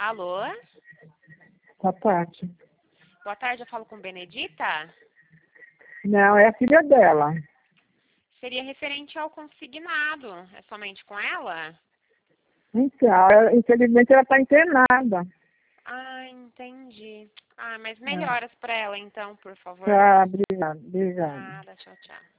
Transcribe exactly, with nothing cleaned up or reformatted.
Alô? Boa tarde. Boa tarde, eu falo com Benedita? Não, é a filha dela. Seria referente ao consignado. É somente com ela? Então, ela- infelizmente ela está internada. Ah, entendi. Ah, mas melhoras para ela então, por favor. Tá, obrigada, obrigada. Nada, tchau, tchau.